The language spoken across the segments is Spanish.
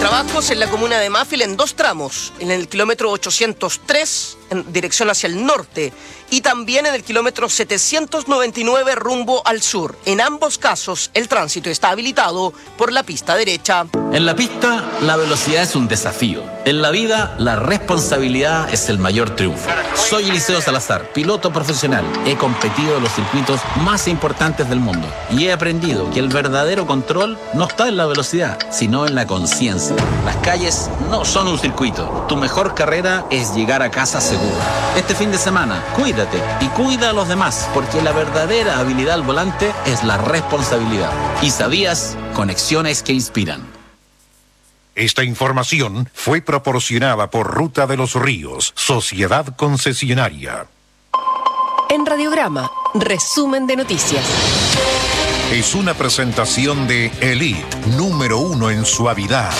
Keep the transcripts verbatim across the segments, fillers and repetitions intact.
Trabajos en la comuna de Mafil en dos tramos, en el kilómetro ochocientos tres en dirección hacia el norte y también en el kilómetro setecientos noventa y nueve rumbo al sur. En ambos casos, el tránsito está habilitado por la pista derecha. En la pista, la velocidad es un desafío. En la vida, la responsabilidad es el mayor triunfo. Soy Eliseo Salazar, piloto profesional. He competido en los circuitos más importantes del mundo y he aprendido que el verdadero control no está en la velocidad, sino en la conciencia. Las calles no son un circuito. Tu mejor carrera es llegar a casa seguro. Este fin de semana, cuídate y cuida a los demás, porque la verdadera habilidad al volante es la responsabilidad. ¿Y sabías? Conexiones que inspiran. Esta información fue proporcionada por Ruta de los Ríos, Sociedad Concesionaria. En Radiograma, resumen de noticias. Es una presentación de Elite, número uno en suavidad.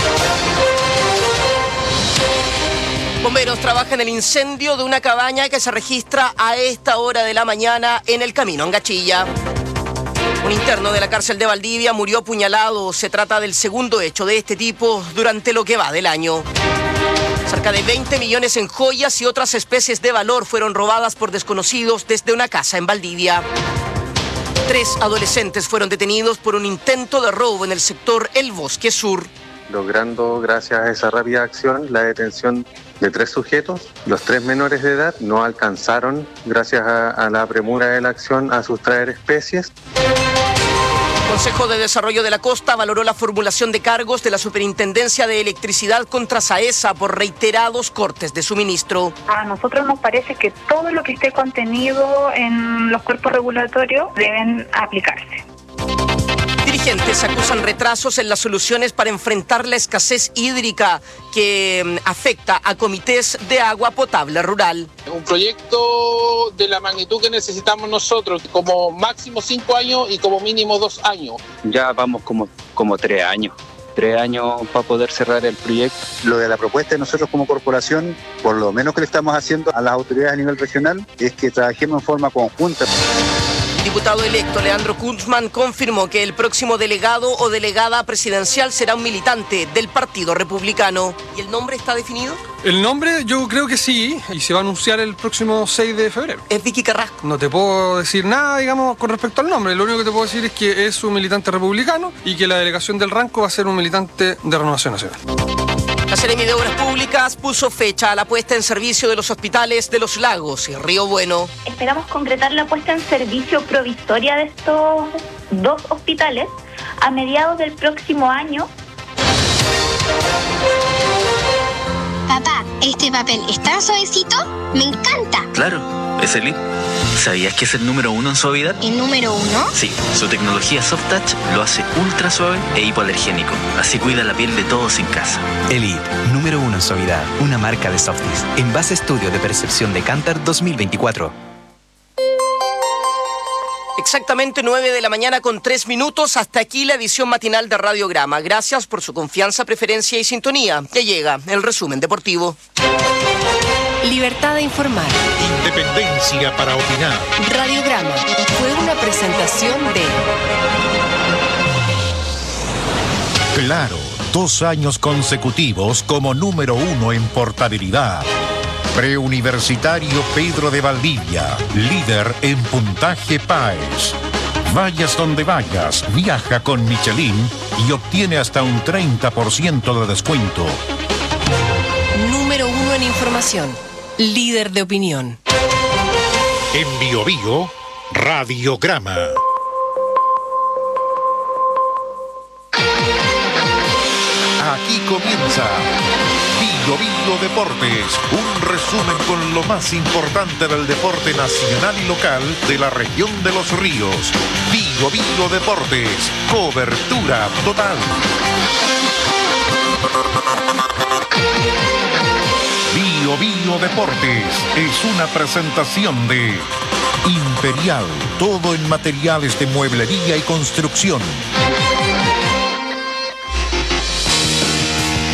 Bomberos trabajan en el incendio de una cabaña que se registra a esta hora de la mañana en el camino Angachilla. Un interno de la cárcel de Valdivia murió apuñalado. Se trata del segundo hecho de este tipo durante lo que va del año. Cerca de veinte millones en joyas y otras especies de valor fueron robadas por desconocidos desde una casa en Valdivia. Tres adolescentes fueron detenidos por un intento de robo en el sector El Bosque Sur. Logrando, gracias a esa rápida acción, la detención de tres sujetos. Los tres menores de edad no alcanzaron, gracias a, a la premura de la acción, a sustraer especies. El Consejo de Desarrollo de la Costa valoró la formulación de cargos de la Superintendencia de Electricidad contra SAESA por reiterados cortes de suministro. A nosotros nos parece que todo lo que esté contenido en los cuerpos regulatorios deben aplicarse. Dirigentes acusan retrasos en las soluciones para enfrentar la escasez hídrica que afecta a comités de agua potable rural. Un proyecto de la magnitud que necesitamos nosotros, como máximo cinco años y como mínimo dos años. Ya vamos como, como tres años. Tres años para poder cerrar el proyecto. Lo de la propuesta de nosotros como corporación, por lo menos que le estamos haciendo a las autoridades a nivel regional, es que trabajemos en forma conjunta. El diputado electo Leandro Kunzman confirmó que el próximo delegado o delegada presidencial será un militante del Partido Republicano. ¿Y el nombre está definido? El nombre yo creo que sí, y se va a anunciar el próximo seis de febrero. Es Vicky Carrasco. No te puedo decir nada, digamos, con respecto al nombre. Lo único que te puedo decir es que es un militante republicano y que la delegación del Ranco va a ser un militante de Renovación Nacional. La Seremi de Obras Públicas puso fecha a la puesta en servicio de los hospitales de Los Lagos y Río Bueno. Esperamos concretar la puesta en servicio provisoria de estos dos hospitales a mediados del próximo año. Papá, ¿este papel está suavecito? ¡Me encanta! Claro, es Elite. ¿Sabías que es el número uno en suavidad? ¿El número uno? Sí, su tecnología Soft Touch lo hace ultra suave e hipoalergénico. Así cuida la piel de todos en casa. Elite, número uno en suavidad, una marca de Softis. En base estudio de percepción de Kantar dos mil veinticuatro. Exactamente nueve de la mañana con tres minutos. Hasta aquí la edición matinal de Radiograma. Gracias por su confianza, preferencia y sintonía. Ya llega el resumen deportivo. Libertad de informar. Independencia para opinar. Radiograma fue una presentación de... Claro, dos años consecutivos como número uno en portabilidad. Preuniversitario Pedro de Valdivia, líder en puntaje P A E S. Vayas donde vayas, viaja con Michelin y obtiene hasta un treinta por ciento de descuento. Número uno en información, líder de opinión. En Bio Bio, Radiograma. Aquí comienza Bio Bio Deportes, un resumen con lo más importante del deporte nacional y local de la región de Los Ríos. Bio Bio Deportes, cobertura total. Bio Bio Deportes es una presentación de Imperial, todo en materiales de mueblería y construcción.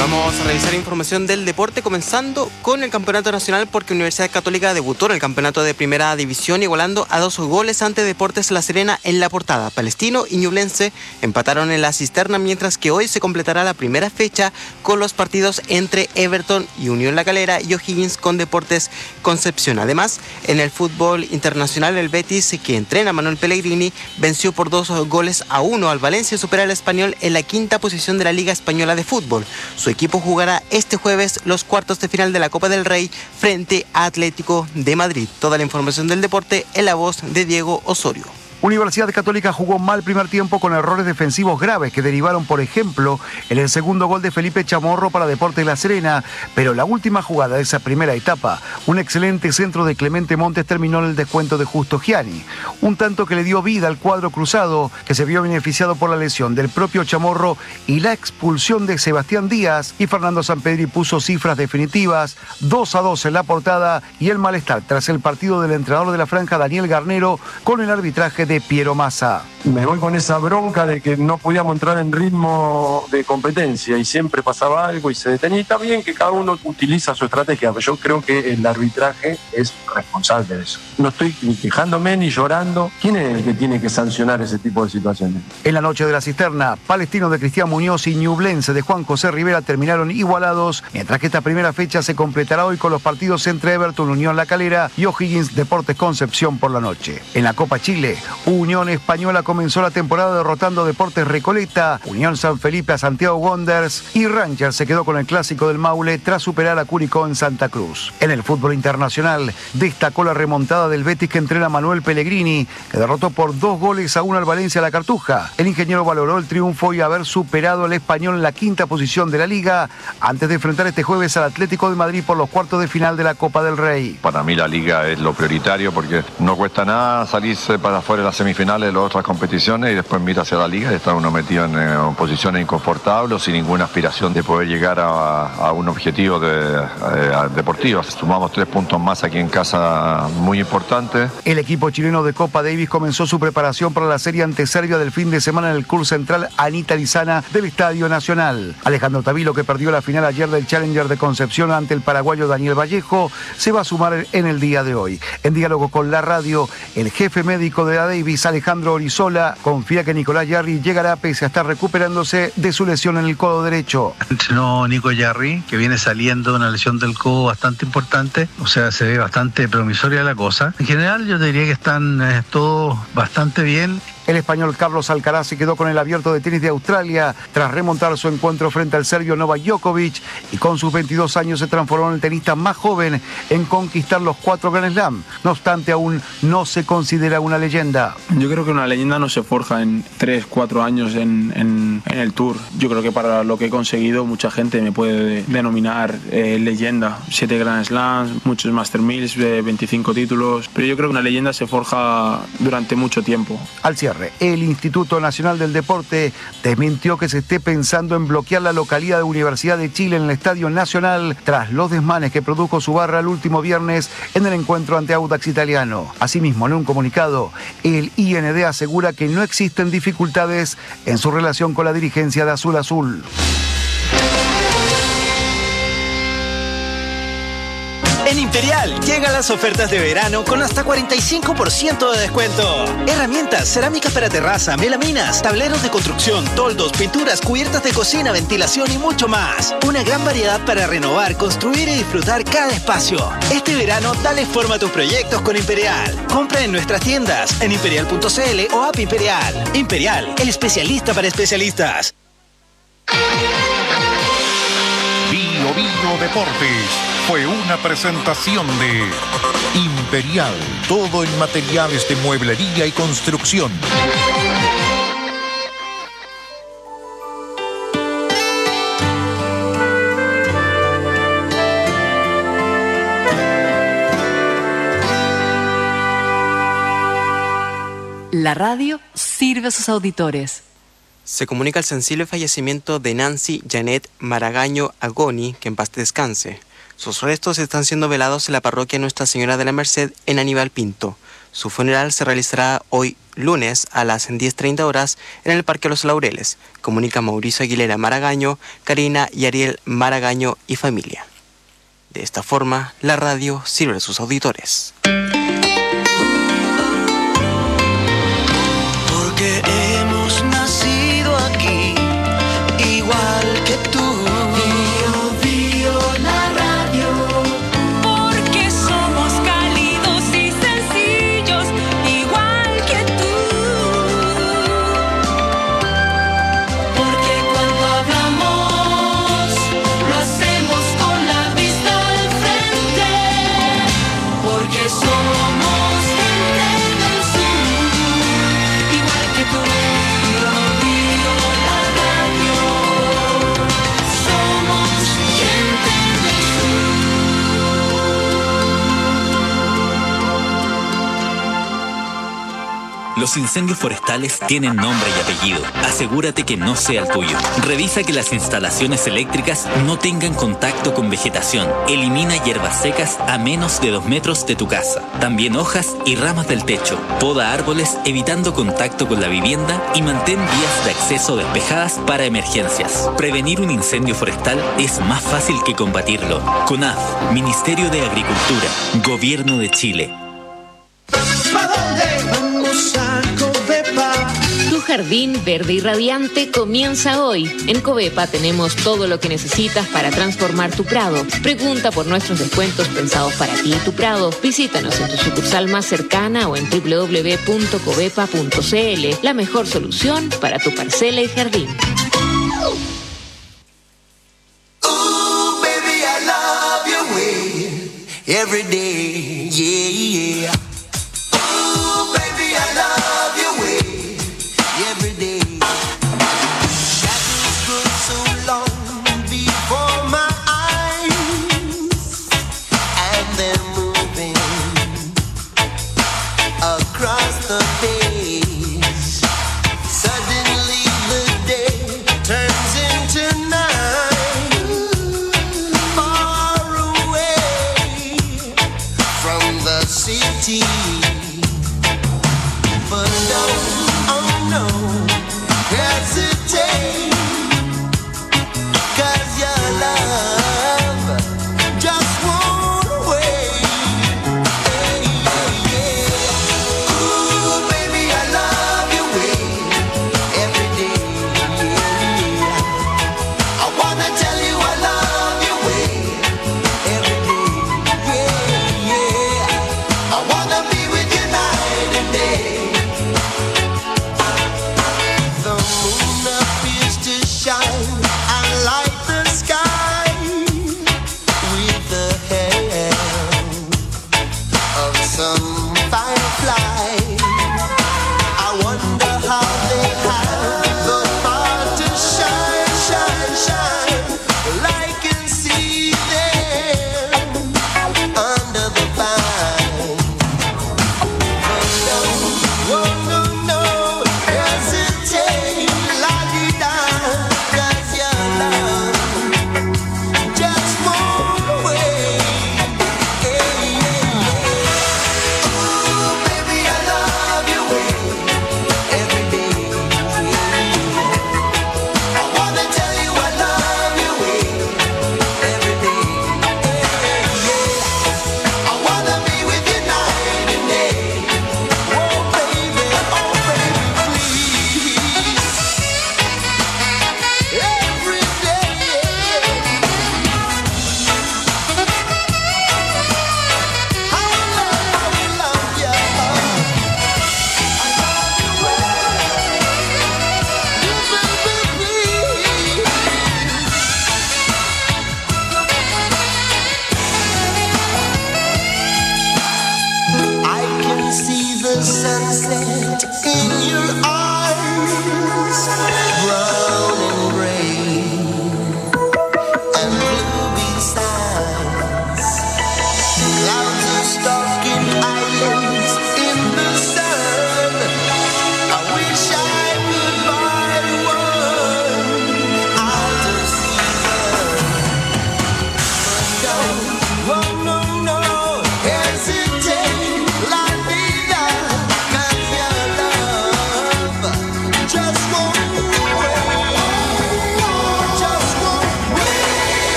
Vamos a revisar información del deporte, comenzando con el Campeonato Nacional, porque Universidad Católica debutó en el campeonato de Primera División, igualando a dos goles ante Deportes La Serena en la portada. Palestino y Ñublense empataron en la cisterna, mientras que hoy se completará la primera fecha con los partidos entre Everton y Unión La Calera y O'Higgins con Deportes Concepción. Además, en el fútbol internacional, el Betis, que entrena a Manuel Pellegrini, venció por dos goles a uno al Valencia y supera al Español en la quinta posición de la Liga Española de Fútbol. Su equipo jugará este jueves los cuartos de final de la Copa del Rey frente a Atlético de Madrid. Toda la información del deporte en la voz de Diego Osorio. Universidad Católica jugó mal primer tiempo con errores defensivos graves que derivaron, por ejemplo, en el segundo gol de Felipe Chamorro para Deportes La Serena, pero la última jugada de esa primera etapa, un excelente centro de Clemente Montes, terminó en el descuento de Justo Gianni, un tanto que le dio vida al cuadro cruzado, que se vio beneficiado por la lesión del propio Chamorro y la expulsión de Sebastián Díaz, y Fernando Sampedri puso cifras definitivas, dos a dos en la portada, y el malestar tras el partido del entrenador de la franja, Daniel Garnero, con el arbitraje de de Piero Massa. Me voy con esa bronca de que no podíamos entrar en ritmo de competencia y siempre pasaba algo y se detenía. Y está bien que cada uno utiliza su estrategia, pero yo creo que el arbitraje es responsable de eso. No estoy ni quejándome ni llorando. ¿Quién es el que tiene que sancionar ese tipo de situaciones? En la noche de la cisterna, Palestino de Cristian Muñoz y Ñublense de Juan José Rivera terminaron igualados, mientras que esta primera fecha se completará hoy con los partidos entre Everton, Unión La Calera y O'Higgins, Deportes Concepción por la noche. En la Copa Chile, Unión Española comenzó la temporada derrotando a Deportes Recoleta, Unión San Felipe a Santiago Wanderers y Rangers se quedó con el clásico del Maule tras superar a Curicó en Santa Cruz. En el fútbol internacional destacó la remontada del Betis que entrena Manuel Pellegrini, que derrotó por dos goles a uno al Valencia La Cartuja. El ingeniero valoró el triunfo y haber superado al Español en la quinta posición de la liga antes de enfrentar este jueves al Atlético de Madrid por los cuartos de final de la Copa del Rey. Para mí la liga es lo prioritario porque no cuesta nada salirse para afuera de las semifinales de las otras competiciones y después mira hacia la liga y está uno metido en, en posiciones inconfortables sin ninguna aspiración de poder llegar a, a un objetivo de, a, a deportivo. Sumamos tres puntos más aquí en casa muy importantes. El equipo chileno de Copa Davis comenzó su preparación para la serie ante Serbia del fin de semana en el Club Central Anita Lizana del Estadio Nacional. Alejandro Tavilo, que perdió la final ayer del Challenger de Concepción ante el paraguayo Daniel Vallejo, se va a sumar en el día de hoy. En diálogo con la radio, el jefe médico de la Davis, Alejandro Orizola, confía que Nicolás Yarri llegará pese a estar recuperándose de su lesión en el codo derecho. Entrenó Nico Yarri, que viene saliendo de una lesión del codo bastante importante, o sea, se ve bastante promisoria la cosa. En general yo diría que están eh, todos bastante bien. El español Carlos Alcaraz se quedó con el Abierto de Tenis de Australia tras remontar su encuentro frente al serbio Novak Djokovic y con sus veintidós años se transformó en el tenista más joven en conquistar los cuatro Grand Slam. No obstante, aún no se considera una leyenda. Yo creo que una leyenda no se forja en tres, cuatro años en, en, en el Tour. Yo creo que para lo que he conseguido mucha gente me puede denominar eh, leyenda. Siete Grand Slams, muchos Master Mills, eh, veinticinco títulos, pero yo creo que una leyenda se forja durante mucho tiempo. Al cierre, el Instituto Nacional del Deporte desmintió que se esté pensando en bloquear la localidad de Universidad de Chile en el Estadio Nacional tras los desmanes que produjo su barra el último viernes en el encuentro ante Audax Italiano. Asimismo, en un comunicado, el I N D asegura que no existen dificultades en su relación con la dirigencia de Azul Azul. En Imperial llegan las ofertas de verano con hasta cuarenta y cinco por ciento de descuento. Herramientas, cerámicas para terraza, melaminas, tableros de construcción, toldos, pinturas, cubiertas de cocina, ventilación y mucho más. Una gran variedad para renovar, construir y disfrutar cada espacio. Este verano dale forma a tus proyectos con Imperial. Compra en nuestras tiendas, en imperial punto c l o app Imperial. Imperial, el especialista para especialistas. Bio Bio Deportes fue una presentación de Imperial, todo en materiales de mueblería y construcción. La radio sirve a sus auditores. Se comunica el sensible fallecimiento de Nancy Janet Maragaño Agoni, que en paz descanse. Sus restos están siendo velados en la parroquia Nuestra Señora de la Merced en Aníbal Pinto. Su funeral se realizará hoy lunes a las diez treinta horas en el Parque Los Laureles. Comunica Mauricio Aguilera Maragaño, Karina y Ariel Maragaño y familia. De esta forma, la radio sirve a sus auditores. Porque hemos nacido aquí, igual que tú. Bio, bio, la radio. Porque somos cálidos y sencillos, igual que tú. Porque cuando hablamos, lo hacemos con la vista al frente. Porque somos gente del sur, igual que tú. Bio, bio, la radio. Somos gente del Los incendios forestales tienen nombre y apellido. Asegúrate que no sea el tuyo. Revisa que las instalaciones eléctricas no tengan contacto con vegetación. Elimina hierbas secas a menos de dos metros de tu casa. También hojas y ramas del techo. Poda árboles evitando contacto con la vivienda y mantén vías de acceso despejadas para emergencias. Prevenir un incendio forestal es más fácil que combatirlo. CONAF, Ministerio de Agricultura, Gobierno de Chile. ¿Pa' dónde vamos a Covepa? Tu jardín verde y radiante comienza hoy. En Covepa tenemos todo lo que necesitas para transformar tu prado. Pregunta por nuestros descuentos pensados para ti y tu prado. Visítanos en tu sucursal más cercana o en doble u doble u doble u punto covepa punto c l. La mejor solución para tu parcela y jardín. Ooh, baby, I love your way every day, yeah, yeah. Ooh, baby, I love your way every day. Shadows grow so long before my eyes, and they're moving across the page. Suddenly the day turns into night, far away from the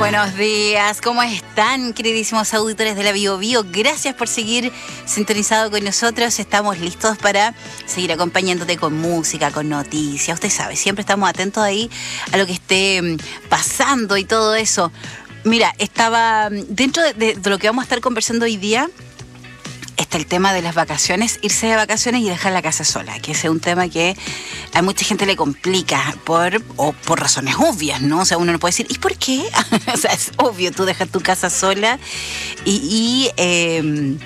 Buenos días, ¿cómo están, queridísimos auditores de la Bio Bio? Gracias por seguir sintonizado con nosotros. Estamos listos para seguir acompañándote con música, con noticias. Usted sabe, siempre estamos atentos ahí a lo que esté pasando y todo eso. Mira, estaba dentro de, de, de lo que vamos a estar conversando hoy día. Está el tema de las vacaciones, irse de vacaciones y dejar la casa sola, que ese es un tema que a mucha gente le complica por, o por razones obvias, ¿no? O sea, uno no puede decir, ¿y por qué? O sea, es obvio, tú dejas tu casa sola y... y eh,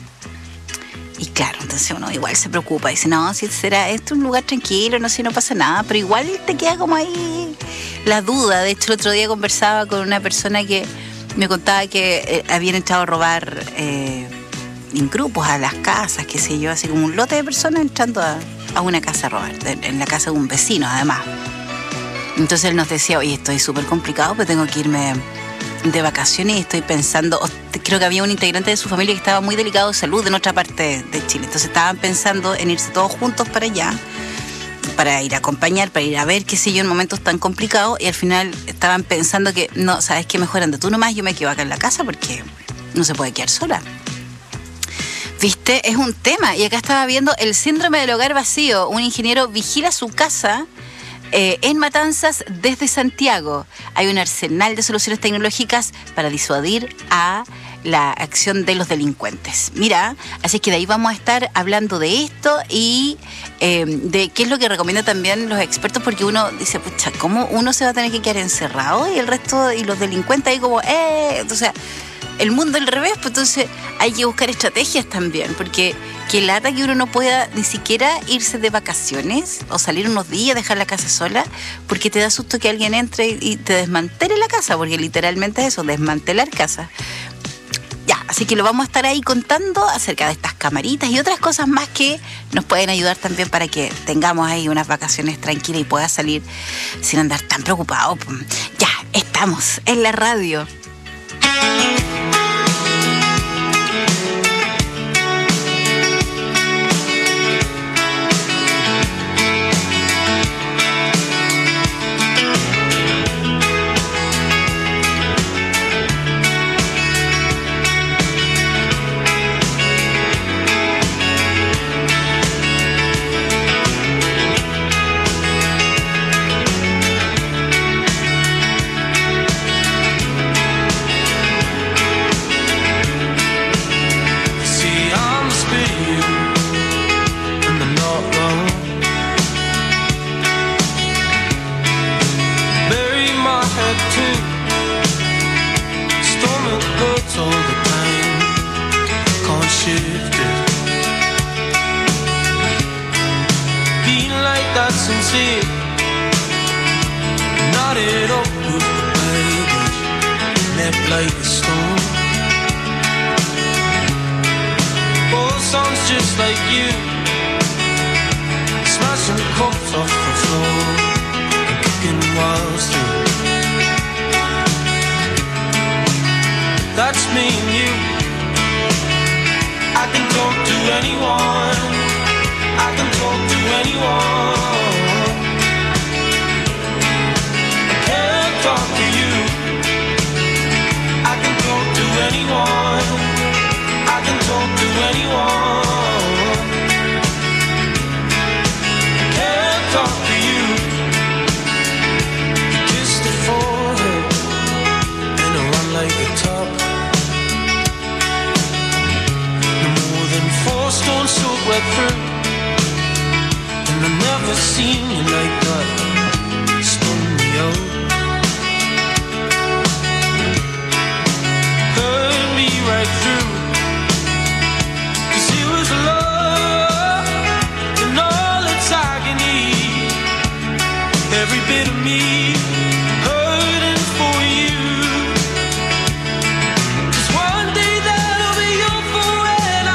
Y claro, entonces uno igual se preocupa, dice, no, si será esto un lugar tranquilo, no sé, no pasa nada, pero igual te queda como ahí la duda. De hecho, el otro día conversaba con una persona que me contaba que eh, habían entrado a robar eh, en grupos a las casas, qué sé yo, así como un lote de personas entrando a, a una casa a robar, de, en la casa de un vecino además. Entonces él nos decía, oye, estoy súper complicado, pero tengo que irme de vacaciones y estoy pensando, creo que había un integrante de su familia que estaba muy delicado de salud en otra parte de Chile, entonces estaban pensando en irse todos juntos para allá, para ir a acompañar, para ir a ver, qué sé yo, en momentos tan complicados, y al final estaban pensando que, no, ¿sabes qué? Mejor anda tú nomás, yo me quedo acá en la casa porque no se puede quedar sola. ¿Viste? Es un tema. Y acá estaba viendo el síndrome del hogar vacío. Un ingeniero vigila su casa eh, en Matanzas desde Santiago. Hay un arsenal de soluciones tecnológicas para disuadir a la acción de los delincuentes. Mira, así que de ahí vamos a estar hablando de esto y eh, de qué es lo que recomiendan también los expertos, porque uno dice, pucha, ¿cómo uno se va a tener que quedar encerrado? Y el resto, y los delincuentes ahí como, eh, o sea, el mundo al revés, pues entonces hay que buscar estrategias también, porque que lata que uno no pueda ni siquiera irse de vacaciones o salir unos días, dejar la casa sola, porque te da susto que alguien entre y te desmantele la casa, porque literalmente es eso, desmantelar casa. Ya, así que lo vamos a estar ahí contando acerca de estas camaritas y otras cosas más que nos pueden ayudar también para que tengamos ahí unas vacaciones tranquilas y puedas salir sin andar tan preocupado. Ya, estamos en la radio.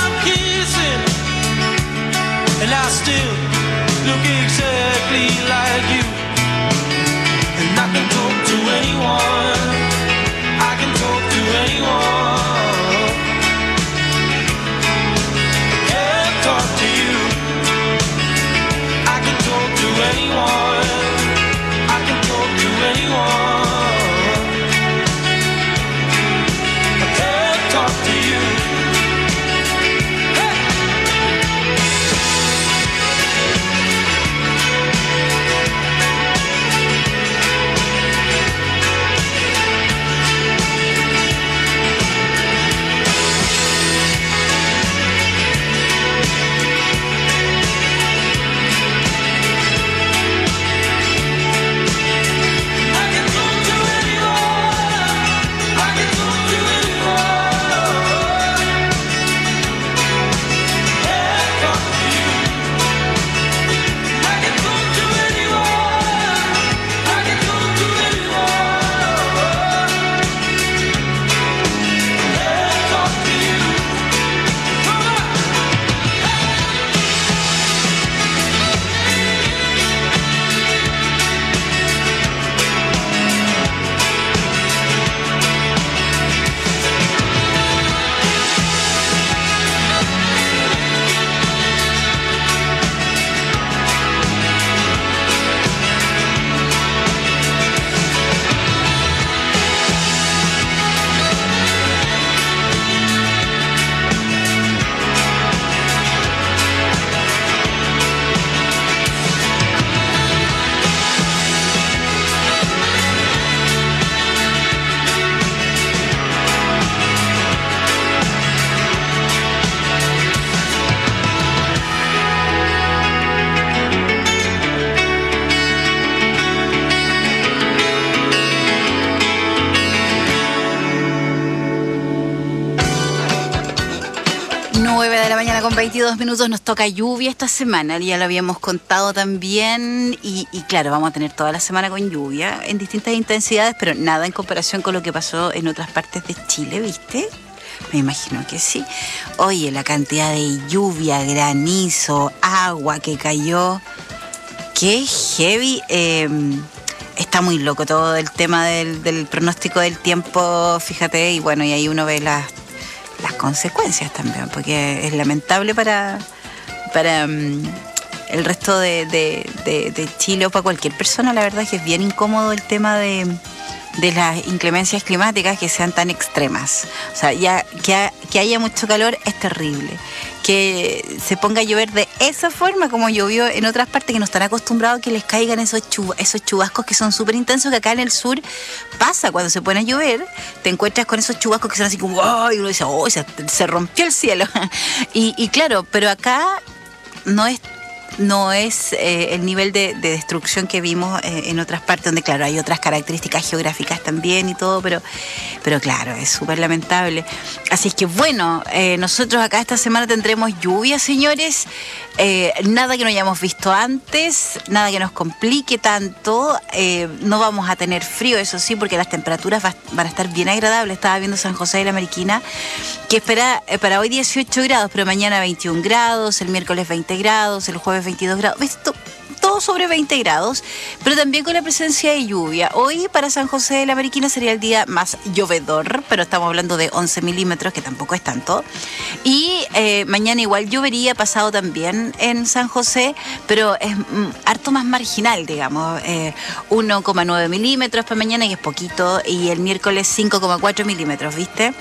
Still look exactly like nueve de la mañana con veintidós minutos. Nos toca lluvia esta semana, ya lo habíamos contado también. Y, y claro, vamos a tener toda la semana con lluvia en distintas intensidades, pero nada en comparación con lo que pasó en otras partes de Chile, ¿viste? Me imagino que sí. Oye, la cantidad de lluvia, granizo, agua que cayó, qué heavy. Eh, está muy loco todo el tema del, del pronóstico del tiempo, fíjate, y bueno, y ahí uno ve las, las consecuencias también, porque es lamentable para, para um, el resto de, de, de, de Chile o para cualquier persona. La verdad es que es bien incómodo el tema de... de las inclemencias climáticas que sean tan extremas. O sea, ya que, ha, que haya mucho calor es terrible. Que se ponga a llover de esa forma como llovió en otras partes que no están acostumbrados a que les caigan esos, chub, esos chubascos que son súper intensos, que acá en el sur pasa cuando se pone a llover, te encuentras con esos chubascos que son así como ¡oh! Y uno dice ¡oh! Se, se rompió el cielo. y, y claro, pero acá no es no es eh, el nivel de, de destrucción que vimos eh, en otras partes, donde claro, hay otras características geográficas también y todo, pero, pero claro, es súper lamentable. Así es que bueno, eh, nosotros acá esta semana tendremos lluvia, señores, eh, nada que no hayamos visto antes, nada que nos complique tanto, eh, no vamos a tener frío, eso sí, porque las temperaturas va, van a estar bien agradables. Estaba viendo San José de la Mariquina, que espera eh, para hoy dieciocho grados, pero mañana veintiún grados, el miércoles veinte grados, el jueves veintidós grados, ¿ves? Todo sobre veinte grados, pero también con la presencia de lluvia. Hoy para San José de la Mariquina sería el día más llovedor, pero estamos hablando de once milímetros, que tampoco es tanto. Y eh, mañana igual llovería, pasado también en San José, pero es mm, harto más marginal, digamos. Eh, uno coma nueve milímetros para mañana, que es poquito, y el miércoles cinco coma cuatro milímetros, ¿viste?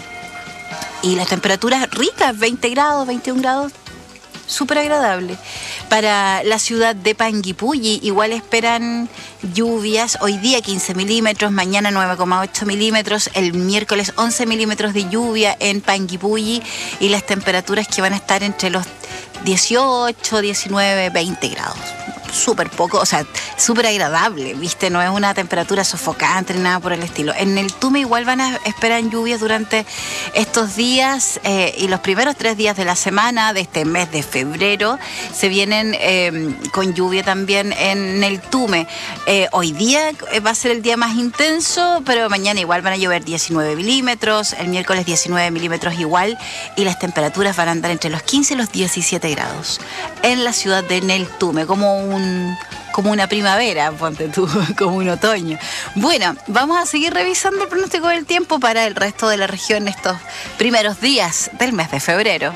Y las temperaturas ricas, veinte grados, veintiún grados, súper agradable. Para la ciudad de Panguipulli igual esperan lluvias, hoy día quince milímetros, mañana nueve coma ocho milímetros, el miércoles once milímetros de lluvia en Panguipulli, y las temperaturas que van a estar entre los dieciocho, diecinueve, veinte grados. Súper poco, o sea, súper agradable, ¿viste? No es una temperatura sofocante ni nada por el estilo. En el Tume igual van a esperar lluvias durante estos días eh, y los primeros tres días de la semana de este mes de febrero se vienen eh, con lluvia también en el Tume. Eh, hoy día va a ser el día más intenso, pero mañana igual van a llover diecinueve milímetros, el miércoles diecinueve milímetros igual, y las temperaturas van a andar entre los quince y los diecisiete grados en la ciudad de Neltume, como un como una primavera, ponte tú, como un otoño. Bueno, vamos a seguir revisando el pronóstico del tiempo para el resto de la región estos primeros días del mes de febrero.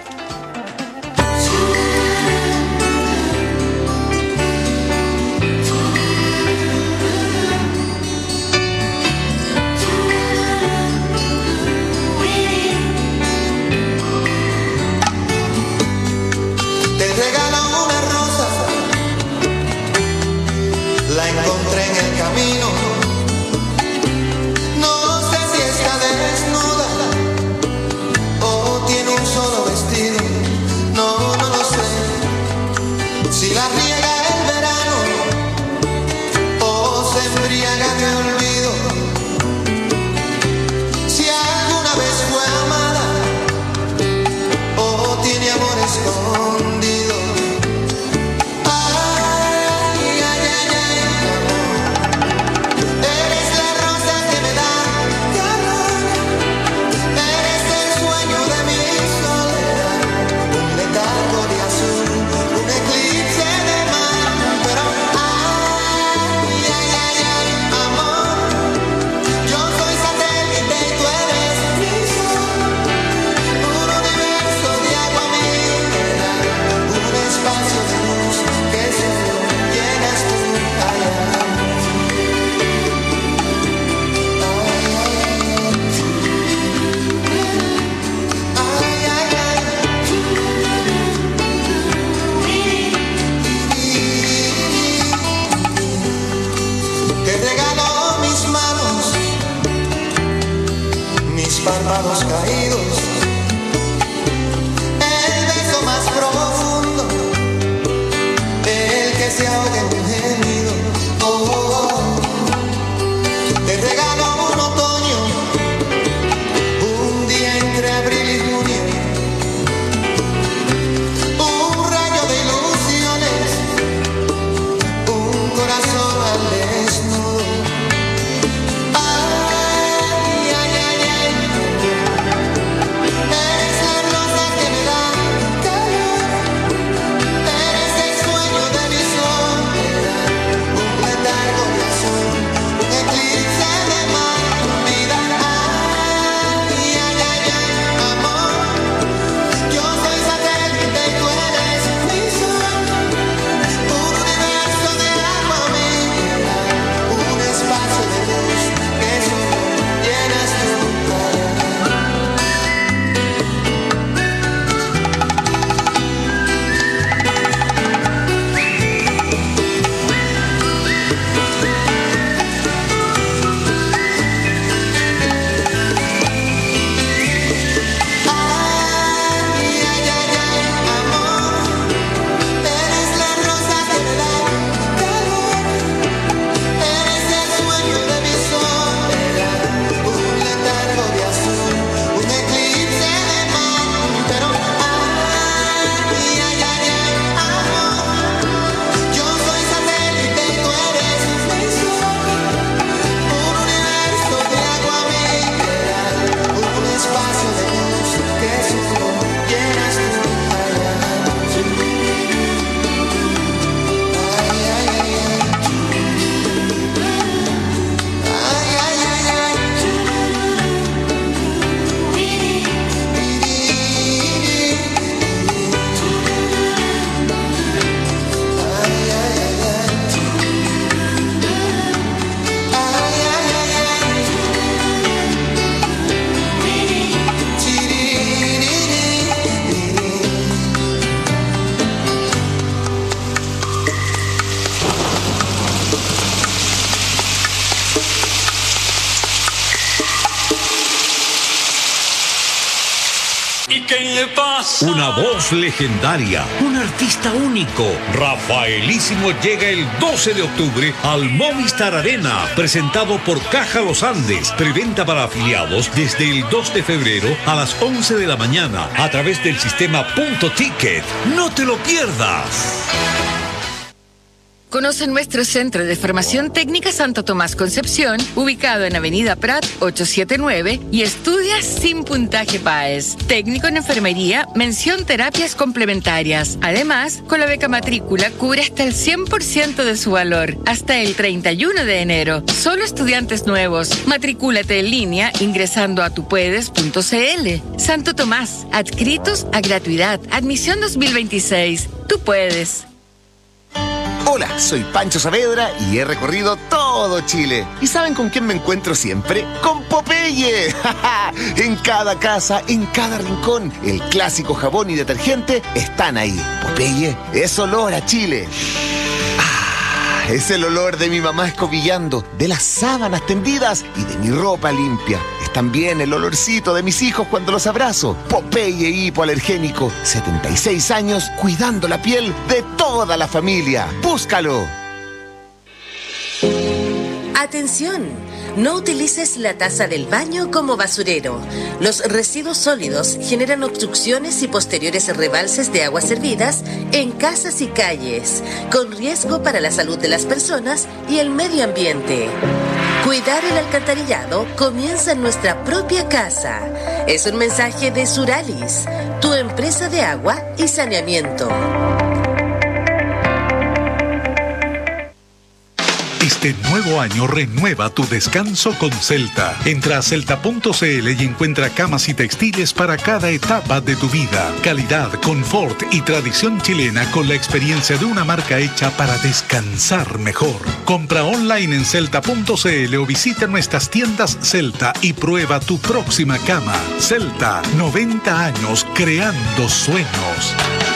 Párpados caídos, el beso más profundo, el que se ahoga en un gemido. Oh, oh, oh. Te regalo un otoño, un día entre abril y junio, ¿qué le pasa? Una voz legendaria, un artista único. Rafaelísimo llega el doce de octubre al Movistar Arena, presentado por Caja Los Andes. Preventa para afiliados desde el dos de febrero a las once de la mañana a través del sistema Punto Ticket. No te lo pierdas. Conoce nuestro Centro de Formación Técnica Santo Tomás Concepción, ubicado en Avenida Prat ochocientos setenta y nueve, y estudia sin puntaje PAES. Técnico en enfermería, mención terapias complementarias. Además, con la beca matrícula cubre hasta el cien por ciento de su valor, hasta el treinta y uno de enero. Solo estudiantes nuevos. Matricúlate en línea ingresando a tupuedes punto cl. Santo Tomás, adscritos a gratuidad. Admisión dos mil veintiséis. Tú puedes. Hola, soy Pancho Saavedra y he recorrido todo Chile. ¿Y saben con quién me encuentro siempre? ¡Con Popeye! En cada casa, en cada rincón, el clásico jabón y detergente están ahí. Popeye es olor a Chile. Ah, es el olor de mi mamá escobillando, de las sábanas tendidas y de mi ropa limpia. Es también el olorcito de mis hijos cuando los abrazo. Popeye hipoalergénico, setenta y seis años cuidando la piel de toda la familia. ¡Búscalo! ¡Atención! No utilices la taza del baño como basurero. Los residuos sólidos generan obstrucciones y posteriores rebalses de aguas servidas en casas y calles, con riesgo para la salud de las personas y el medio ambiente. Cuidar el alcantarillado comienza en nuestra propia casa. Es un mensaje de Suralis, tu empresa de agua y saneamiento. Este nuevo año renueva tu descanso con Celta. Entra a celta punto cl y encuentra camas y textiles para cada etapa de tu vida. Calidad, confort y tradición chilena con la experiencia de una marca hecha para descansar mejor. Compra online en celta punto cl o visita nuestras tiendas Celta y prueba tu próxima cama. Celta, noventa años creando sueños.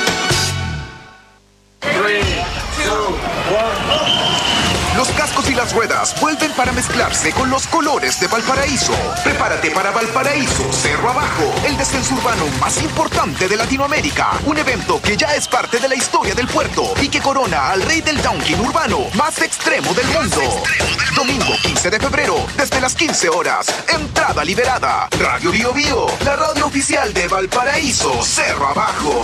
Los cascos y las ruedas vuelven para mezclarse con los colores de Valparaíso. Prepárate para Valparaíso Cerro Abajo, el descenso urbano más importante de Latinoamérica. Un evento que ya es parte de la historia del puerto y que corona al rey del downhill urbano más extremo del mundo. Domingo quince de febrero, desde las quince horas. Entrada liberada. Radio Bio Bio, la radio oficial de Valparaíso Cerro Abajo.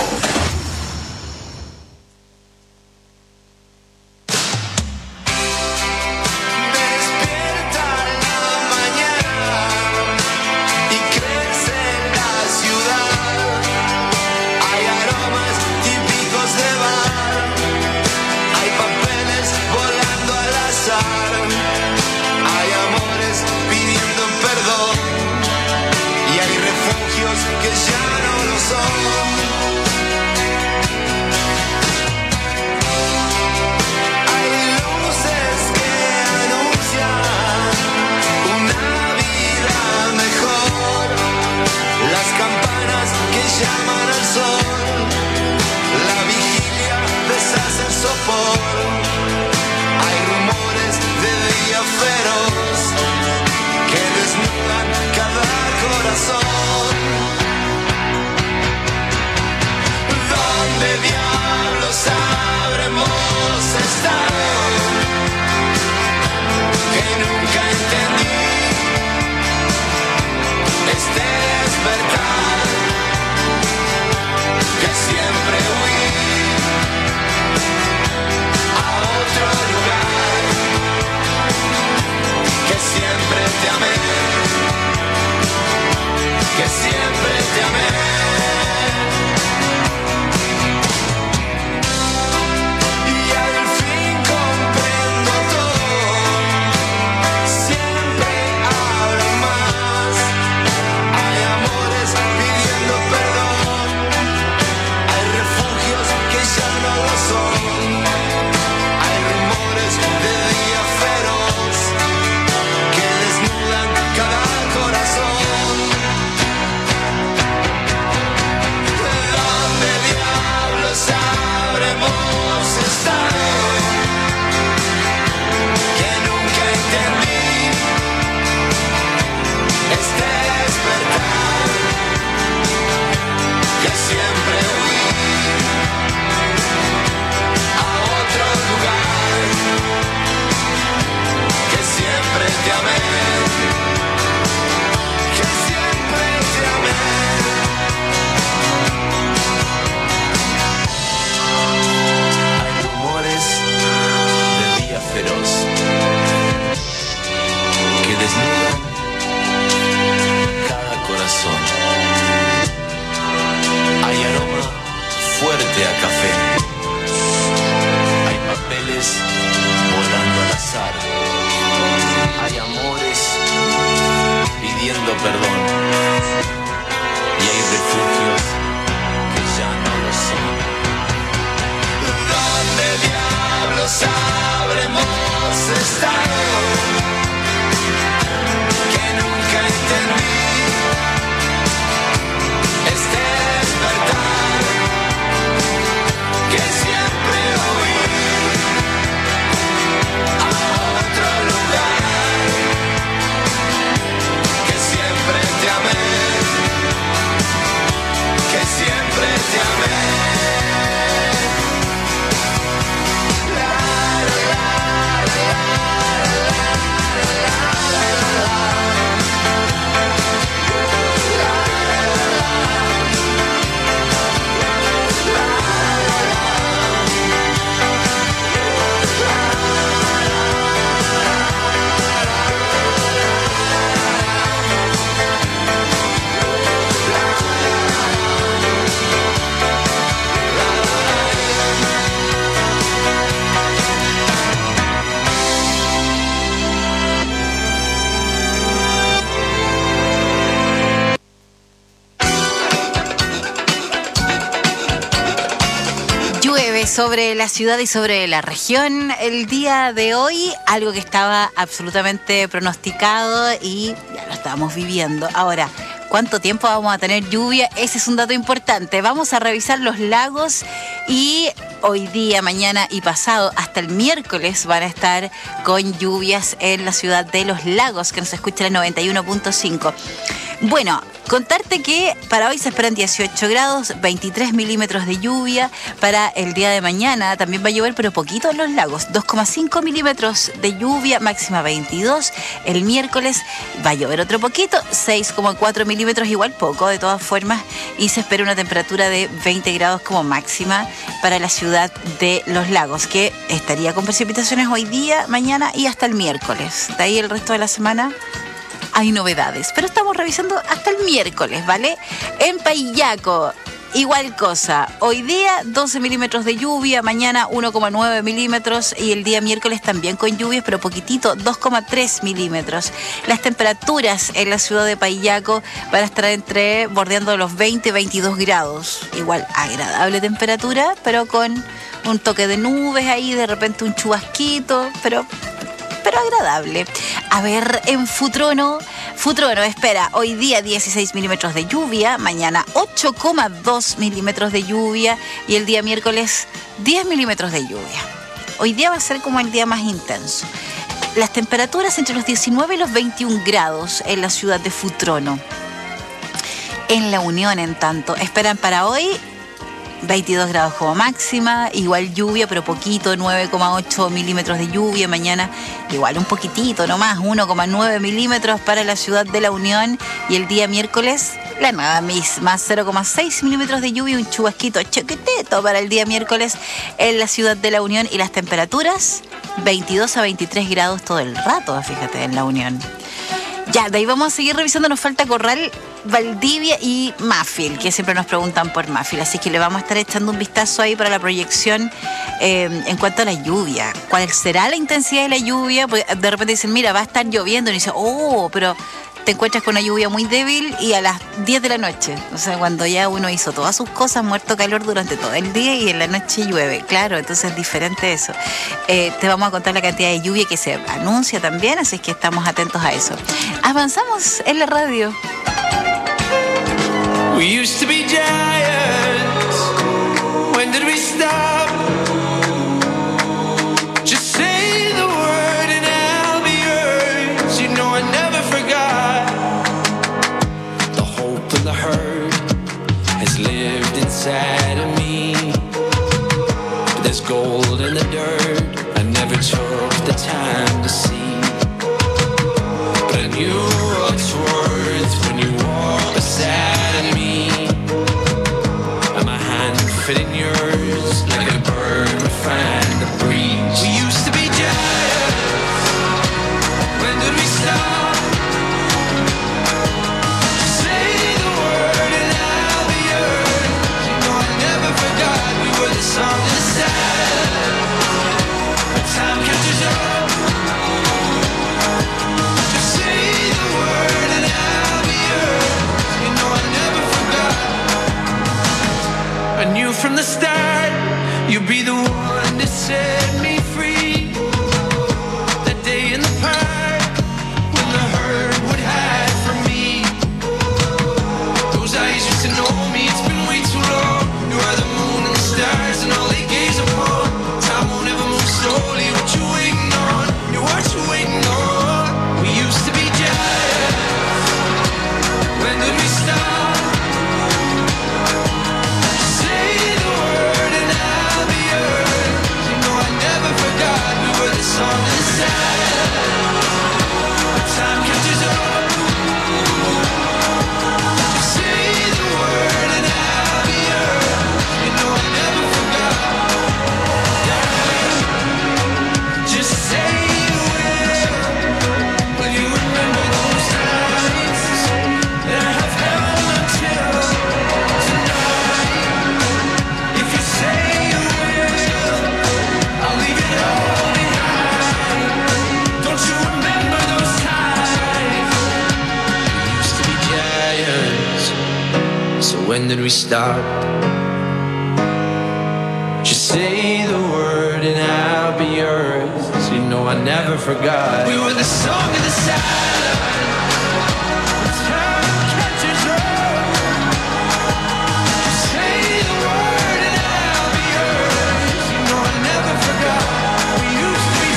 estado que nunca entendí. Este despertar que siempre huí a otro lugar, que siempre te amé, que siempre te amé. Sobre la ciudad y sobre la región el día de hoy, algo que estaba absolutamente pronosticado y ya lo estamos viviendo. Ahora, ¿cuánto tiempo vamos a tener lluvia? Ese es un dato importante. Vamos a revisar los lagos y hoy día, mañana y pasado, hasta el miércoles van a estar con lluvias en la ciudad de Los Lagos, que nos escucha en el noventa y uno punto cinco. Bueno, contarte que para hoy se esperan dieciocho grados, veintitrés milímetros de lluvia. Para el día de mañana también va a llover, pero poquito en Los Lagos. dos coma cinco milímetros de lluvia, máxima veintidós. El miércoles va a llover otro poquito, seis coma cuatro milímetros, igual poco de todas formas. Y se espera una temperatura de veinte grados como máxima para la ciudad de Los Lagos, que estaría con precipitaciones hoy día, mañana y hasta el miércoles. De ahí el resto de la semana hay novedades, pero estamos revisando hasta el miércoles, ¿vale? En Paillaco, igual cosa. Hoy día doce milímetros de lluvia, mañana uno coma nueve milímetros y el día miércoles también con lluvias, pero poquitito, dos coma tres milímetros. Las temperaturas en la ciudad de Paillaco van a estar entre bordeando los veinte, veintidós grados. Igual agradable temperatura, pero con un toque de nubes ahí, de repente un chubasquito, pero... pero agradable. A ver, en Futrono, Futrono espera hoy día dieciséis milímetros de lluvia, mañana ocho coma dos milímetros de lluvia y el día miércoles diez milímetros de lluvia. Hoy día va a ser como el día más intenso. Las temperaturas entre los diecinueve y los veintiún grados en la ciudad de Futrono. En La Unión, en tanto, esperan para hoy veintidós grados como máxima, igual lluvia, pero poquito, nueve coma ocho milímetros de lluvia. Mañana igual un poquitito nomás, uno coma nueve milímetros para la ciudad de La Unión. Y el día miércoles, la nada misma, cero coma seis milímetros de lluvia, un chubasquito chiquitito para el día miércoles en la ciudad de La Unión. Y las temperaturas, veintidós a veintitrés grados todo el rato, fíjate, en La Unión. Ya, de ahí vamos a seguir revisando, nos falta Corral, Valdivia y Mafil, que siempre nos preguntan por Mafil, así que le vamos a estar echando un vistazo ahí para la proyección eh, en cuanto a la lluvia. ¿Cuál será la intensidad de la lluvia? Porque de repente dicen, mira, va a estar lloviendo, y dicen, oh, pero te encuentras con una lluvia muy débil y a las diez de la noche, o sea, cuando ya uno hizo todas sus cosas, muerto calor durante todo el día y en la noche llueve, claro, entonces es diferente eso. Eh, te vamos a contar la cantidad de lluvia que se anuncia también, así que estamos atentos a eso. Avanzamos en la radio. We used to be giants. When did we stop? Just say the word and I'll be yours. You know I never forgot. The hope and the hurt has lived inside of me. But there's gold in the dirt I never took the time to see. But I knew what's worth when you walk beside me. Fit in yours like a bird would find the breeze. We used to be giants. When did we stop? Say the word and I'll be yours. You know I never forgot we were the song of the sad. But time catches up. Just say the word and I'll be yours. You know I never forgot. I knew from the start you'd be the one to set me free. The when did we start? Just say the word and I'll be yours. You know I never forgot. We were the song of the silence. Time catches up. Just say the word and I'll be yours. You know I never forgot. We used to be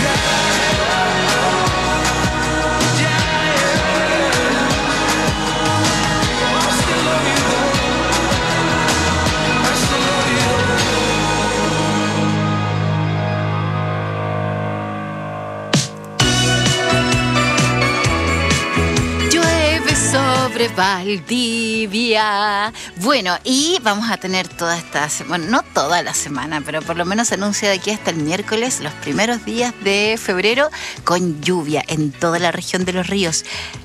Valdivia. Bueno, y vamos a tener toda esta semana, bueno, no toda la semana, pero por lo menos se anuncia de aquí hasta el miércoles, los primeros días de febrero, con lluvia en toda la región de los ríos.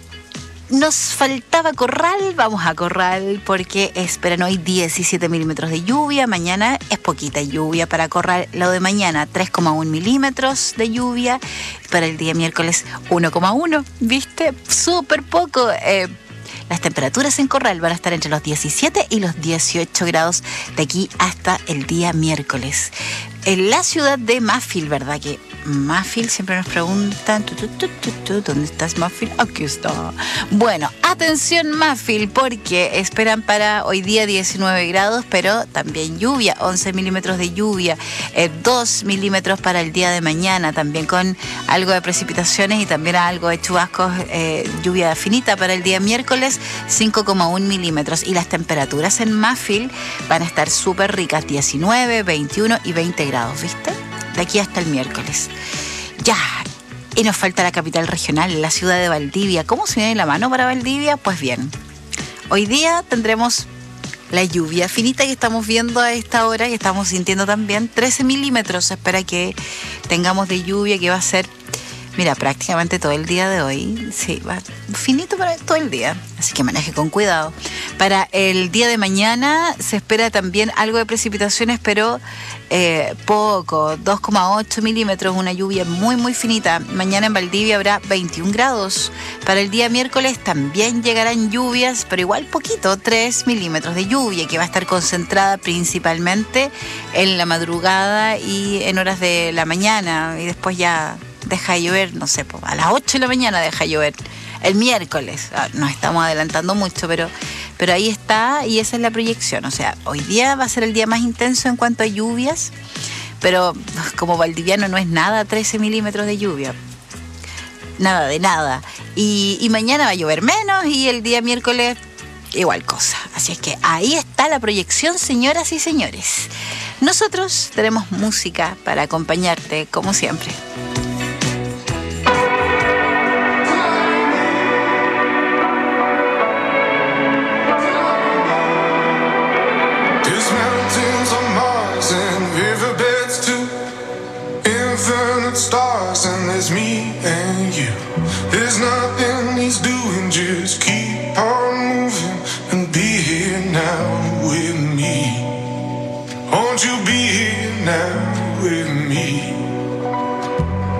Nos faltaba Corral, vamos a Corral porque esperan hoy diecisiete milímetros de lluvia, mañana es poquita lluvia para Corral, lo de mañana tres coma uno milímetros de lluvia, para el día miércoles uno coma uno, ¿viste? Súper poco. Eh, Las temperaturas en Corral van a estar entre los diecisiete y los dieciocho grados de aquí hasta el día miércoles. En la ciudad de Mafil, ¿verdad? Que Mafil, siempre nos preguntan, tu, tu, tu, tu, tu, ¿dónde estás Mafil? Aquí está. Bueno, atención Mafil, porque esperan para hoy día diecinueve grados, pero también lluvia, once milímetros de lluvia, eh, dos milímetros para el día de mañana, también con algo de precipitaciones y también algo de chubascos, eh, lluvia finita para el día miércoles, cinco coma uno milímetros. Y las temperaturas en Mafil van a estar súper ricas, diecinueve, veintiuno y veinte grados, ¿viste? De aquí hasta el miércoles. Ya, y nos falta la capital regional, la ciudad de Valdivia. ¿Cómo se viene la mano para Valdivia? Pues bien, hoy día tendremos la lluvia finita que estamos viendo a esta hora y estamos sintiendo también. trece milímetros se espera que tengamos de lluvia, que va a ser, mira, prácticamente todo el día de hoy. Sí, va finito para todo el día, así que maneje con cuidado. Para el día de mañana se espera también algo de precipitaciones, pero eh, poco, dos coma ocho milímetros, una lluvia muy muy finita. Mañana en Valdivia habrá veintiún grados. Para el día miércoles también llegarán lluvias, pero igual poquito, tres milímetros de lluvia, que va a estar concentrada principalmente en la madrugada y en horas de la mañana, y después ya deja de llover, no sé, a las ocho de la mañana deja de llover. El miércoles, nos estamos adelantando mucho, pero, pero ahí está, y esa es la proyección. O sea, hoy día va a ser el día más intenso en cuanto a lluvias, pero como valdiviano no es nada, trece milímetros de lluvia. Nada de nada. Y, y mañana va a llover menos, y el día miércoles igual cosa. Así es que ahí está la proyección, señoras y señores. Nosotros tenemos música para acompañarte, como siempre. Stars and there's me and you. There's nothing he's doing, just keep on moving and be here now with me. Won't you be here now with me?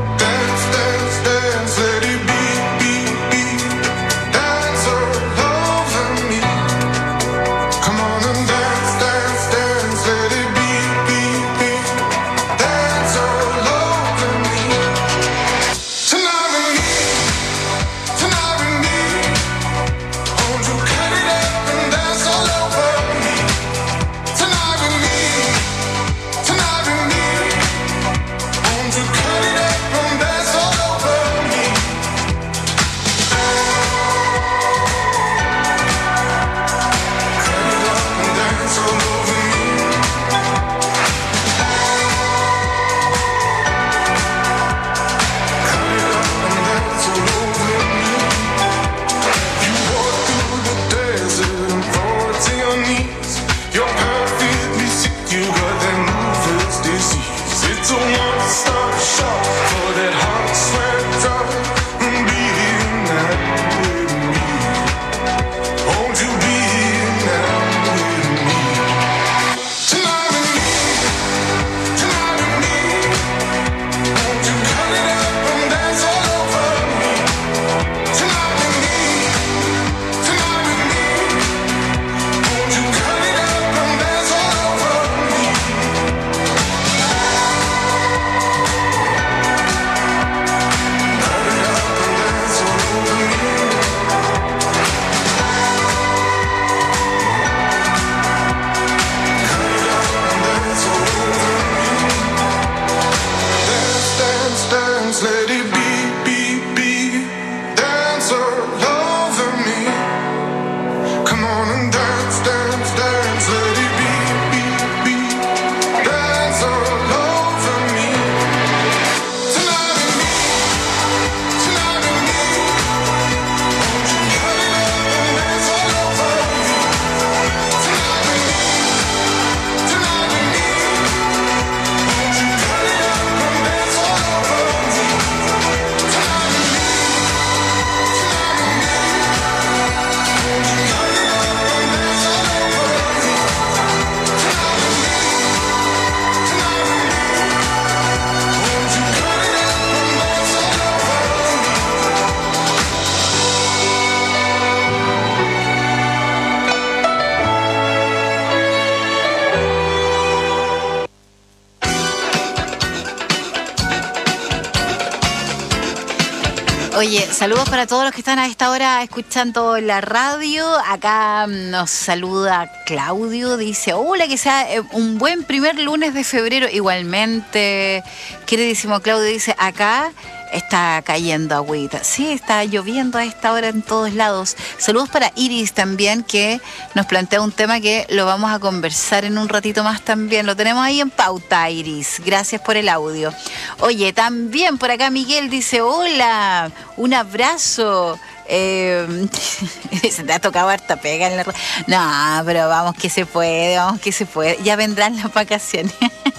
Oye, saludos para todos los que están a esta hora escuchando la radio. Acá nos saluda Claudio, dice, hola, que sea eh, un buen primer lunes de febrero. Igualmente, queridísimo Claudio, dice, acá está cayendo agüita. Sí, está lloviendo a esta hora en todos lados. Saludos para Iris también, que nos plantea un tema que lo vamos a conversar en un ratito más también. Lo tenemos ahí en pauta, Iris. Gracias por el audio. Oye, también por acá Miguel dice, hola, un abrazo. Eh, se te ha tocado harta pega en la... No, pero vamos que se puede, vamos que se puede. Ya vendrán las vacaciones.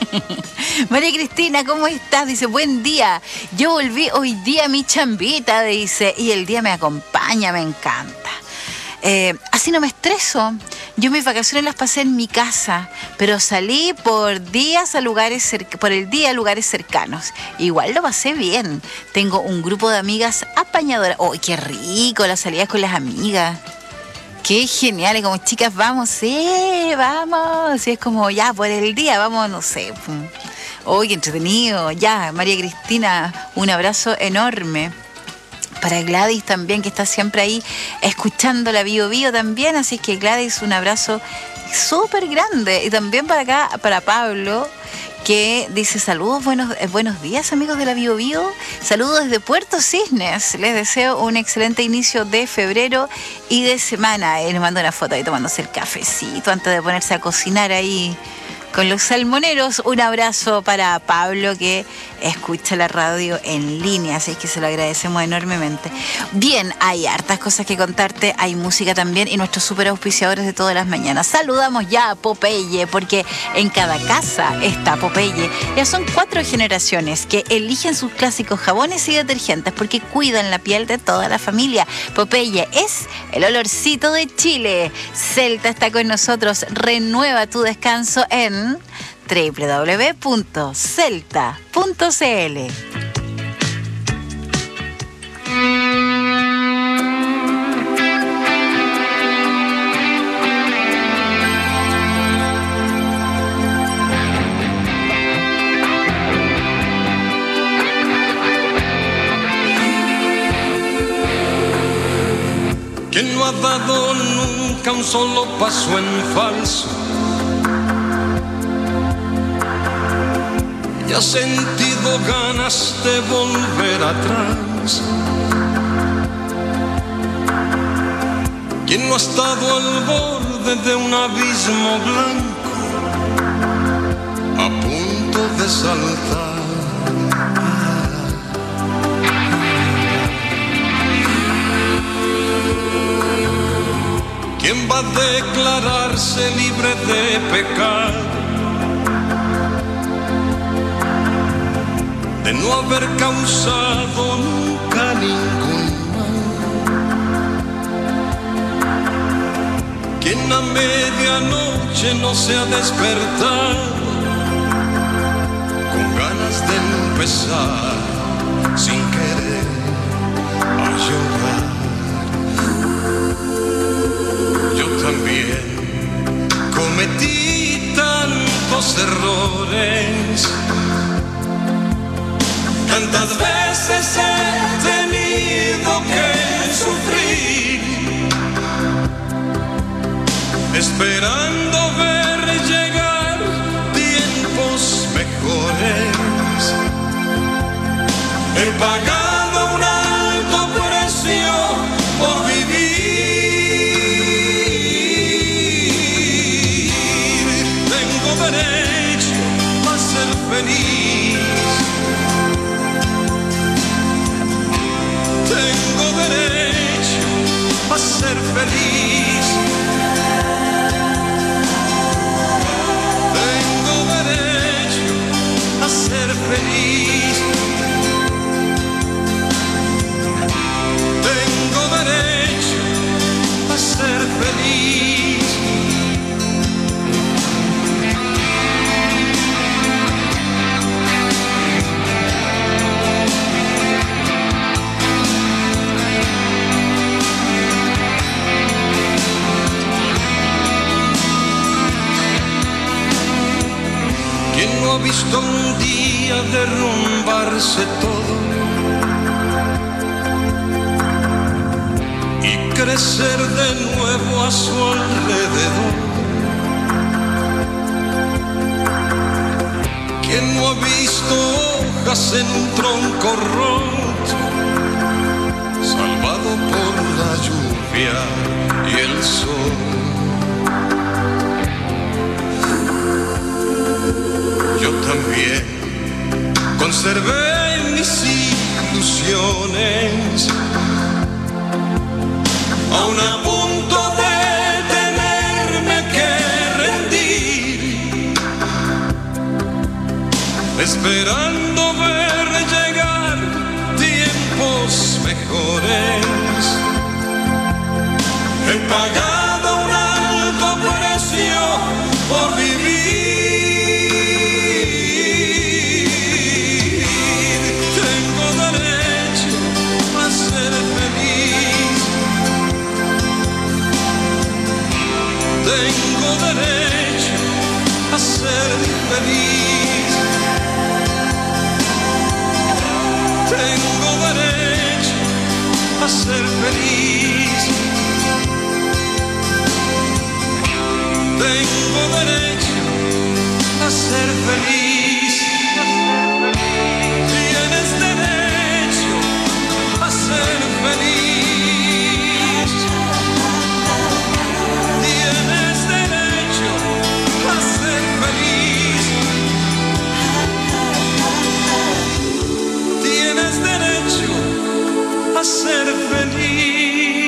María Cristina, ¿cómo estás? Dice, buen día. Yo volví hoy día a mi chambita, dice, y el día me acompaña, me encanta. Eh, así no me estreso. Yo mis vacaciones las pasé en mi casa, pero salí por días a lugares cerc- por el día a lugares cercanos. Igual lo pasé bien. Tengo un grupo de amigas apañadoras. ¡Oh, qué rico! Las salidas con las amigas. Qué genial. Y como chicas, vamos, sí, vamos. Y es como, ya, por el día, vamos, no sé. ¡Oh, qué entretenido! Ya, María Cristina, un abrazo enorme. Para Gladys también, que está siempre ahí escuchando la Bio Bio también. Así que Gladys, un abrazo súper grande. Y también para acá, para Pablo, que dice saludos, buenos, eh, buenos días amigos de la Bio Bio. Saludos desde Puerto Cisnes. Les deseo un excelente inicio de febrero y de semana. Y nos manda una foto ahí tomándose el cafecito antes de ponerse a cocinar ahí con los salmoneros. Un abrazo para Pablo, que escucha la radio en línea, así que se lo agradecemos enormemente. Bien, hay hartas cosas que contarte, hay música también y nuestros super auspiciadores de todas las mañanas. Saludamos ya a Popeye, porque en cada casa está Popeye. Ya son cuatro generaciones que eligen sus clásicos jabones y detergentes porque cuidan la piel de toda la familia. Popeye es el olorcito de Chile. Celta está con nosotros. Renueva tu descanso en doble u doble u doble u punto celta punto c l. ¿Quién no ha dado nunca un solo paso en falso? Y ha sentido ganas de volver atrás. ¿Quién no ha estado al borde de un abismo blanco, a punto de saltar? ¿Quién va a declararse libre de pecado, de no haber causado nunca ningún mal? ¿Quién a medianoche no se ha despertado con ganas de empezar sin querer a llorar? Yo también cometí tantos errores, tantas veces he tenido que sufrir, esperando ver llegar tiempos mejores. He pagado un alto precio por vivir. Tengo derecho a ser feliz. Tengo derecho a ser feliz. Tengo derecho a ser feliz. Tengo derecho a ser feliz. ¿Quién no ha visto un día derrumbarse todo crecer de nuevo a su alrededor. ¿Quién no ha visto hojas en un tronco roto, salvado por la lluvia y el sol? Yo también conservé mis ilusiones, aún a punto de tenerme que rendir, esperando ver llegar tiempos mejores. He pagado un alto precio por vivir. Tengo derecho a ser feliz. Tengo derecho a ser feliz. Tengo derecho a ser feliz. Tengo derecho a ser feliz. Tienes derecho a ser feliz. Tienes derecho a ser feliz. Tienes derecho a ser feliz.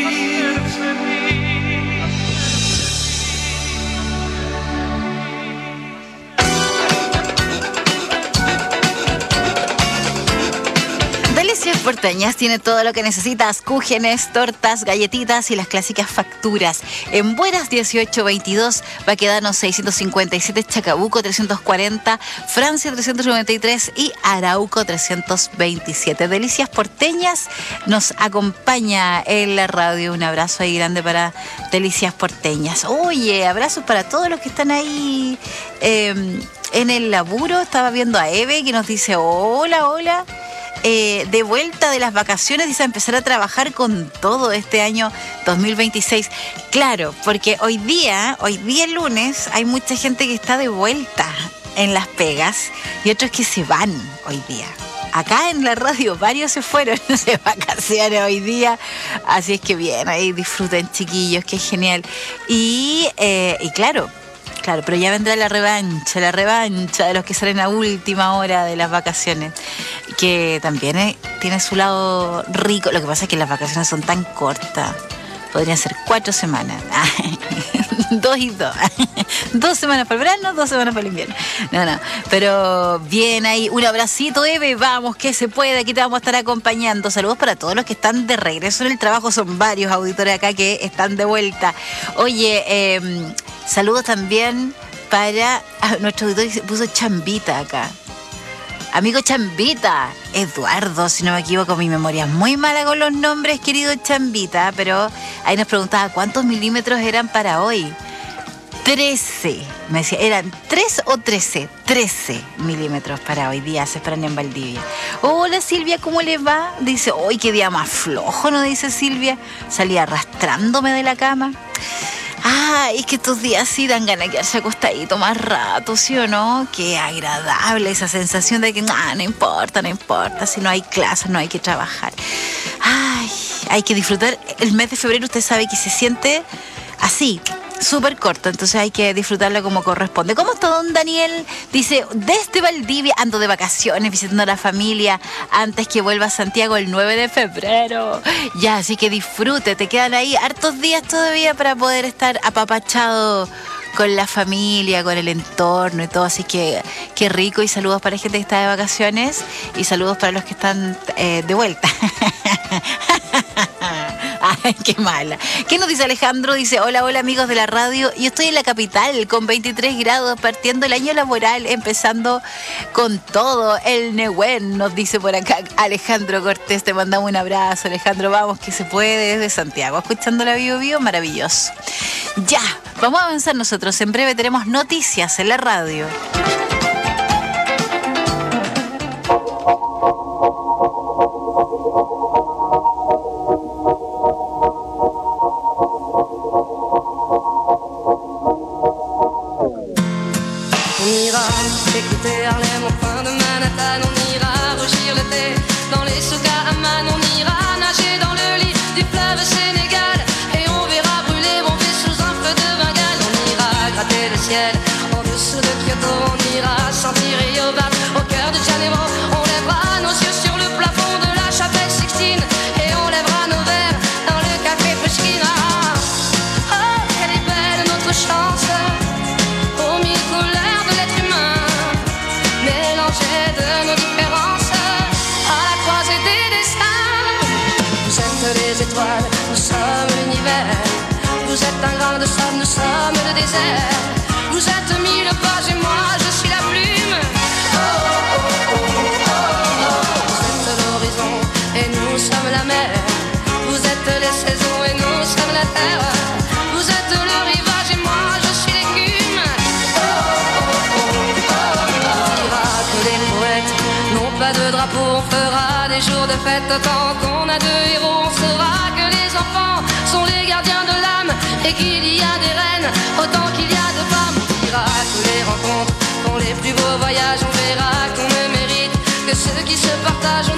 Delicias Porteñas tiene todo lo que necesitas: cúgenes, tortas, galletitas y las clásicas facturas. En Buenas dieciocho veintidós, Baquedano seiscientos cincuenta y siete, Chacabuco trescientos cuarenta, Francia trescientos noventa y tres y Arauco trescientos veintisiete. Delicias Porteñas nos acompaña en la radio. Un abrazo ahí grande para Delicias Porteñas. Oye, abrazos para todos los que están ahí eh, en el laburo. Estaba viendo a Eve que nos dice hola, hola. Eh, de vuelta de las vacaciones, dice, a empezar a trabajar con todo este año dos mil veintiséis. Claro, porque hoy día, hoy día lunes, hay mucha gente que está de vuelta en las pegas y otros que se van hoy día. Acá en la radio varios se fueron de vacaciones hoy día, así es que bien, ahí disfruten, chiquillos, que es genial. Y, eh, y claro, Claro, pero ya vendrá la revancha, la revancha de los que salen a última hora de las vacaciones, que también eh, tiene su lado rico. Lo que pasa es que las vacaciones son tan cortas, podrían ser cuatro semanas, dos y dos, dos semanas para el verano, dos semanas para el invierno. No, no, pero bien ahí, un abracito, Eve, vamos, que se puede, aquí te vamos a estar acompañando. Saludos para todos los que están de regreso en el trabajo, son varios auditores acá que están de vuelta. Oye, eh... saludos también para ah, nuestro auditor que se puso Chambita acá. Amigo Chambita, Eduardo, si no me equivoco, mi memoria es muy mala con los nombres, querido Chambita, pero ahí nos preguntaba cuántos milímetros eran para hoy. trece, me decía, ¿eran tres o trece? trece milímetros para hoy día, se esperan en Valdivia. Hola Silvia, ¿cómo les va? Dice, hoy qué día más flojo, ¿no? Dice Silvia, salí arrastrándome de la cama. Ah, es que estos días sí dan ganas de quedarse acostadito más rato, ¿sí o no? Qué agradable esa sensación de que nah, no importa, no importa, si no hay clases, no hay que trabajar. Ay, hay que disfrutar. El mes de febrero usted sabe que se siente así, súper corto, entonces hay que disfrutarlo como corresponde. ¿Cómo está don Daniel? Dice, desde Valdivia ando de vacaciones visitando a la familia antes que vuelva a Santiago el nueve de febrero. Ya, así que disfrute, te quedan ahí hartos días todavía para poder estar apapachado con la familia, con el entorno y todo, así que qué rico. Y saludos para la gente que está de vacaciones y saludos para los que están eh, de vuelta. Ay, qué mala. ¿Qué nos dice Alejandro? Dice, hola, hola amigos de la radio. Yo estoy en la capital con veintitrés grados, partiendo el año laboral, empezando con todo. El Nehuen nos dice por acá Alejandro Cortés. Te mandamos un abrazo, Alejandro. Vamos, que se puede desde Santiago. Escuchando la Bio Bio, maravilloso. Ya, vamos a avanzar nosotros. En breve tenemos noticias en la radio. ciel. En dessous de Kyoto, on ira sentir Ryobat. Au cœur de Janeiro, on lèvera nos yeux sur le plafond de la chapelle Sixtine. Et on lèvera nos verres dans le café Pushkina. Oh, quelle est belle notre chance, aux mille couleurs de l'être humain, mélangées de nos différences, à la croisée des destins. Vous êtes les étoiles, nous sommes l'univers. Vous êtes un grain de sable, nous sommes le désert. Vous êtes mille pages et moi je suis la plume. Oh, oh, oh, oh, oh. Vous êtes l'horizon et nous sommes la mer. Vous êtes les saisons et nous sommes la terre. Vous êtes le rivage et moi je suis l'écume. Oh, oh, oh, oh, oh. On dira que les poètes n'ont pas de drapeau. On fera des jours de fête tant qu'on a deux héros. On saura que les enfants sont les gardiens de l'âme et qu'il y a des reines autant qu'il y a de femmes. On dira que les rencontres font les plus beaux voyages. On verra qu'on ne mérite que ceux qui se partagent. On